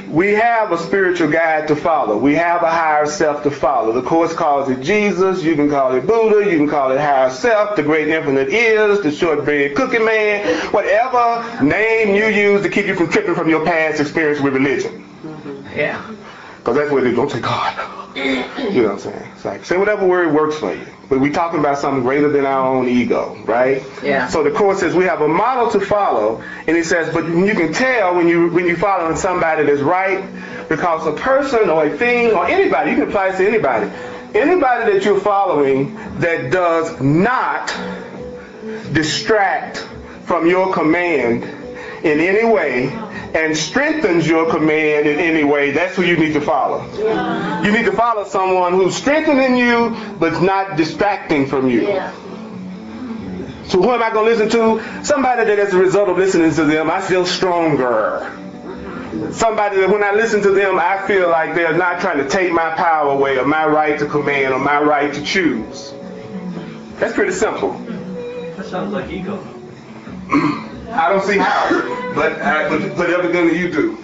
we have a spiritual guide to follow. We have a higher self to follow. The Course calls it Jesus. You can call it Buddha. You can call it higher self. The great infinite is. The shortbread cookie man. Whatever name you use to keep you from tripping from your past experience with religion. Yeah. Because that's what they don't say God. You know what I'm saying? It's like, say whatever word works for you. But we're talking about something greater than our own ego, right? Yeah. So the Course says we have a model to follow, and it says, but you can tell when you're following somebody that's right, because a person or a thing or anybody, you can apply this to anybody that you're following that does not distract from your command in any way and strengthens your command in any way, that's who you need to follow. Yeah. You need to follow someone who's strengthening you but not distracting from you. Yeah. So who am I going to listen to? Somebody that as a result of listening to them, I feel stronger. Somebody that when I listen to them, I feel like they're not trying to take my power away or my right to command or my right to choose. That's pretty simple. That sounds like ego. I don't see how, but evidently you do.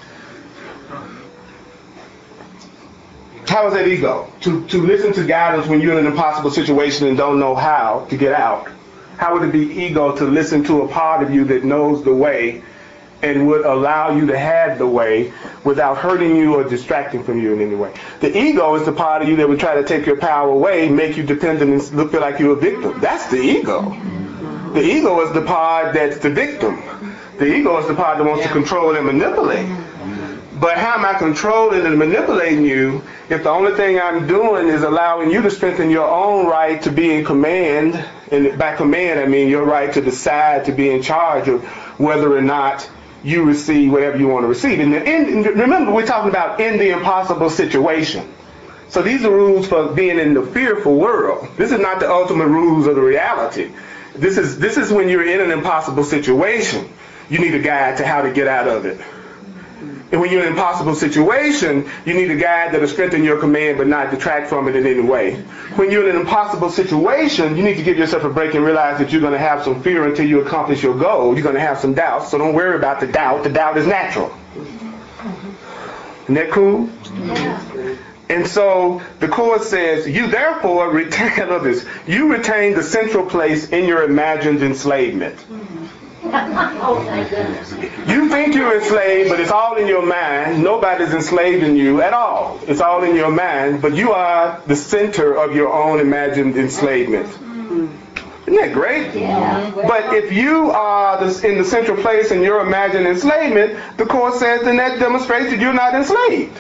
How is that ego? To listen to guidance when you're in an impossible situation and don't know how to get out. How would it be ego to listen to a part of you that knows the way and would allow you to have the way without hurting you or distracting from you in any way? The ego is the part of you that would try to take your power away, make you dependent and feel like you're a victim. That's the ego. The ego is the part that's the victim. The ego is the part that wants to control and manipulate. But how am I controlling and manipulating you if the only thing I'm doing is allowing you to strengthen your own right to be in command? And by command, I mean your right to decide to be in charge of whether or not you receive whatever you want to receive. And remember, we're talking about in the impossible situation. So these are rules for being in the fearful world. This is not the ultimate rules of the reality. This is when you're in an impossible situation. You need a guide to how to get out of it. And when you're in an impossible situation, you need a guide that'll strengthen your command but not detract from it in any way. When you're in an impossible situation, you need to give yourself a break and realize that you're going to have some fear until you accomplish your goal. You're going to have some doubts, so don't worry about the doubt. The doubt is natural. Isn't that cool? Yeah. And so the Course says, you therefore retain, I love this, you retain the central place in your imagined enslavement. Oh my goodness. You think you're enslaved, but it's all in your mind. Nobody's enslaving you at all. It's all in your mind, but you are the center of your own imagined enslavement. Isn't that great? Yeah. But if you are in the central place in your imagined enslavement, the Course says then that demonstrates that you're not enslaved.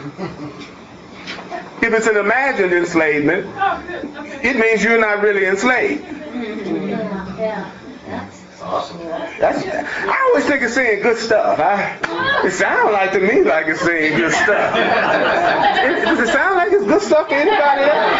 If it's an imagined enslavement, it means you're not really enslaved. Yeah. Awesome. I always think it's saying good stuff. It sounds like to me like it's saying good stuff. Does it sound like it's good stuff to anybody else?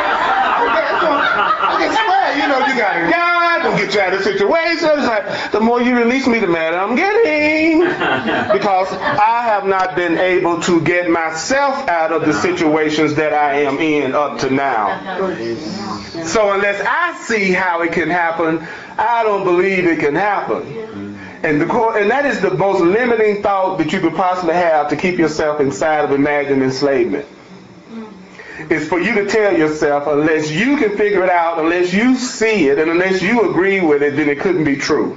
I swear, you got a God, don't get you out of the situation. It's like, the more you release me, the madder I'm getting. Because I have not been able to get myself out of the situations that I am in up to now. So unless I see how it can happen, I don't believe it can happen. And that is the most limiting thought that you could possibly have to keep yourself inside of imagined enslavement. Is for you to tell yourself, unless you can figure it out, unless you see it, and unless you agree with it, then it couldn't be true.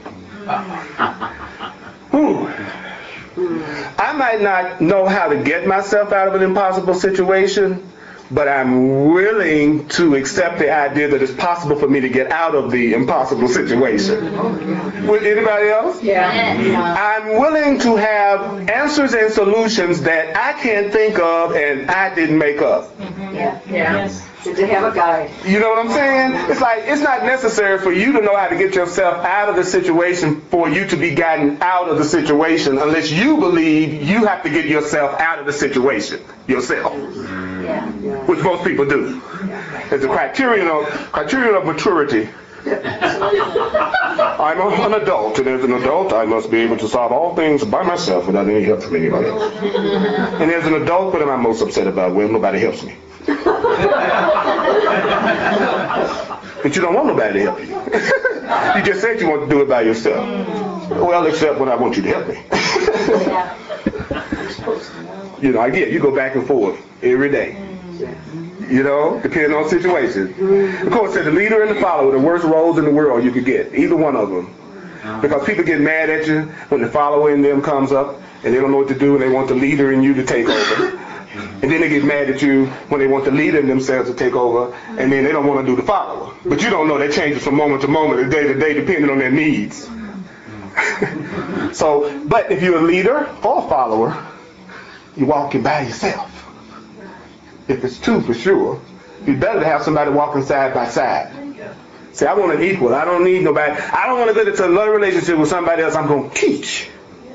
I might not know how to get myself out of an impossible situation, but I'm willing to accept the idea that it's possible for me to get out of the impossible situation. With anybody else? Yeah. I'm willing to have answers and solutions that I can't think of and I didn't make up. Yeah. Yes. To have a guide. You know what I'm saying? It's like, it's not necessary for you to know how to get yourself out of the situation for you to be gotten out of the situation unless you believe you have to get yourself out of the situation yourself. Yeah. Which most people do. It's a criterion of maturity. I'm an adult, and as an adult, I must be able to solve all things by myself without any help from anybody else. And as an adult, what am I most upset about? Well, nobody helps me. But you don't want nobody to help you. You just said you want to do it by yourself. Well, except when I want you to help me. You know, again, you go back and forth every day. You know, depending on situations. Of course, the leader and the follower, the worst roles in the world you could get. Either one of them. Because people get mad at you when the follower in them comes up and they don't know what to do and they want the leader in you to take over. And then they get mad at you when they want the leader in themselves to take over, and then they don't want to do the follower. But you don't know, that changes from moment to moment, day to day, depending on their needs. So, but if you're a leader or a follower, you're walking by yourself. If it's two, for sure, it's better to have somebody walking side by side. See, I want an equal. I don't need nobody. I don't want to get into another relationship with somebody else I'm going to teach.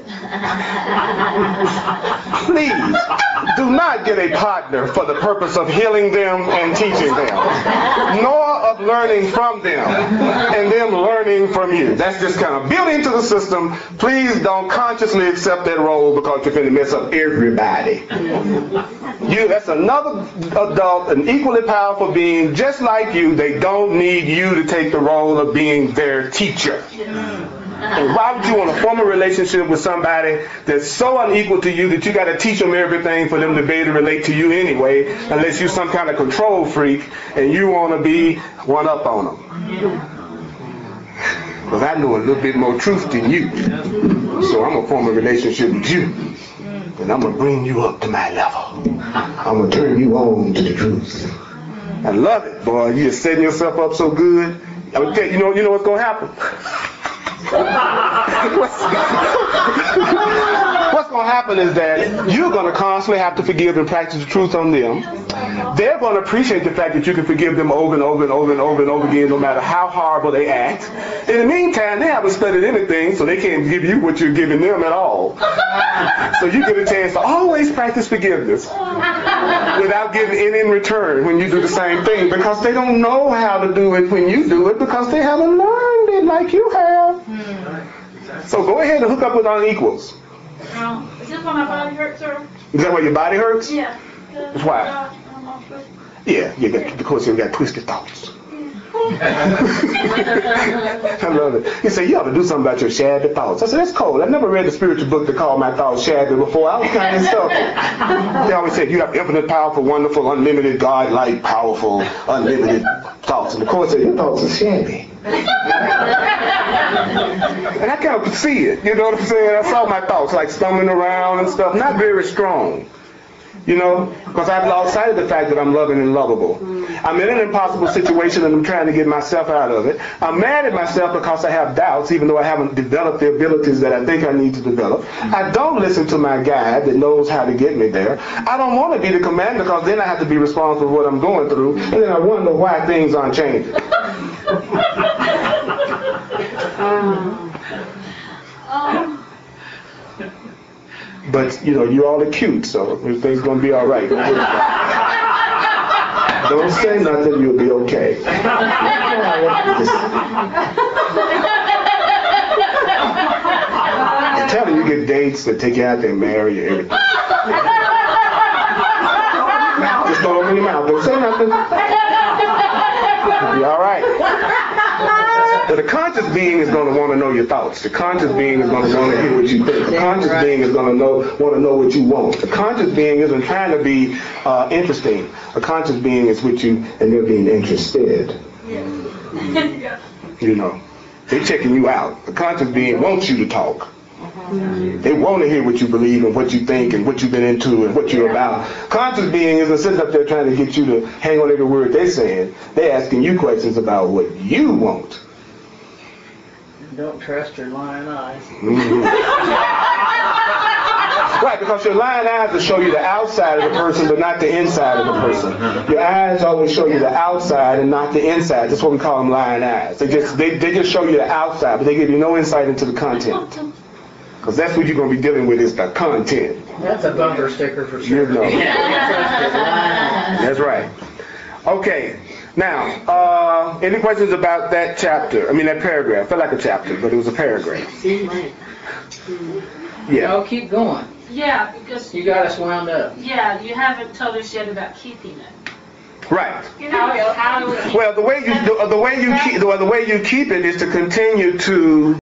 Please, do not get a partner for the purpose of healing them and teaching them, nor of learning from them and them learning from you. That's just kind of built into the system. Please don't consciously accept that role because you're going to mess up everybody. That's another adult, an equally powerful being, just like you. They don't need you to take the role of being their teacher. And why would you want to form a relationship with somebody that's so unequal to you that you got to teach them everything for them to be able to relate to you anyway, unless you're some kind of control freak and you want to be one up on them? Because I know a little bit more truth than you, so I'm going to form a relationship with you, and I'm going to bring you up to my level. I'm going to turn you on to the truth. I love it, boy. You're setting yourself up so good. I'm gonna tell you, you know what's going to happen? What's going to happen is that you're going to constantly have to forgive and practice the truth on them. They're going to appreciate the fact that you can forgive them over and over and over and over and over again, no matter how horrible they act. In the meantime, they haven't studied anything, so they can't give you what you're giving them at all. So you get a chance to always practice forgiveness without getting any in return when you do the same thing, because they don't know how to do it when you do it, because they haven't learned it like you have. So go ahead and hook up with unequals. Is this why my body hurts, sir? Is that why your body hurts? Yeah. Why? Yeah, because you got twisted thoughts. I love it. He said, you ought to do something about your shabby thoughts. I said, that's cold. I've never read the spiritual book that called my thoughts shabby before. I was kind of stuck. They always said, you have infinite, powerful, wonderful, unlimited, God-like, powerful, unlimited thoughts. And the Court said, your thoughts are shabby. And I kind of could see it. You know what I'm saying? I saw my thoughts like stumbling around and stuff. Not very strong. You know, because I've lost sight of the fact that I'm loving and lovable. I'm in an impossible situation and I'm trying to get myself out of it. I'm mad at myself because I have doubts, even though I haven't developed the abilities that I think I need to develop. I don't listen to my guide that knows how to get me there. I don't want to be the commander because then I have to be responsible for what I'm going through. And then I wonder why things aren't changing. But, you know, you all are cute, so everything's going to be all right. Don't say nothing, you'll be okay. I'm telling you, get dates that take you out there and marry you, everything. Just don't open your mouth. Don't say nothing. You'll be all right. But the conscious being is going to want to know your thoughts. The conscious being is going to want to hear what you think. The conscious being is going to want to know what you want. The conscious being isn't trying to be interesting. A conscious being is with you and they're being interested. You know, they're checking you out. The conscious being wants you to talk. They want to hear what you believe and what you think and what you've been into and what you're about. Conscious being isn't sitting up there trying to get you to hang on every word they're saying. They're asking you questions about what you want. Don't trust your lying eyes. Mm-hmm. Right, because your lying eyes will show you the outside of the person, but not the inside of the person. Your eyes always show you the outside and not the inside. That's what we call them, lying eyes. They just show you the outside, but they give you no insight into the content. Because that's what you're going to be dealing with, is the content. That's a bumper sticker for sure. You know. That's right. Okay. Now, any questions about that chapter? I mean, that paragraph. It felt like a chapter, but it was a paragraph. Yeah. No, keep going. Yeah, because You got us wound up. yeah, you haven't told us yet about keeping it. Right. How do we keep Well, the way you keep it is to continue to